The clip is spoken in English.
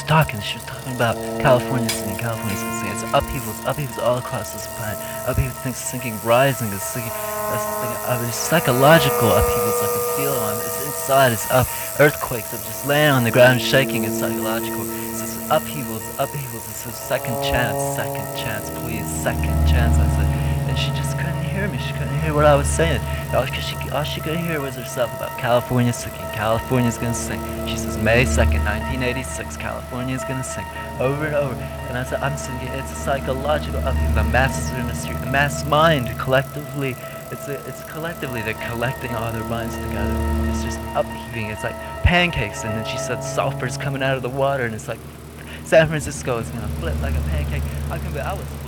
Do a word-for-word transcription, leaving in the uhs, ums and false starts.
was talking. She was talking about California singing, California singing. It's upheavals, upheavals all across this planet. Upheavals, things sinking, rising, it's sinking. That's the thing. Uh, there's psychological upheavals. I can feel them. It's inside. It's up. Earthquakes. I'm just laying on the ground, shaking. It's psychological. It's just upheavals, upheavals. It's a second chance, second chance, please, second chance. I said, and she just couldn't hear me. She couldn't hear what I was saying. All she, all she could hear was herself about California singing. California's gonna sing. She says May second, nineteen eighty-six. California's gonna sing over and over. And I said, I'm singing. It's a psychological upheaval. The masses are in the street. The mass mind collectively. It's a, it's collectively. They're collecting all their minds together. It's just upheaving. It's like pancakes. And then she said sulfur's coming out of the water, and it's like San Francisco is gonna flip like a pancake. I can. I was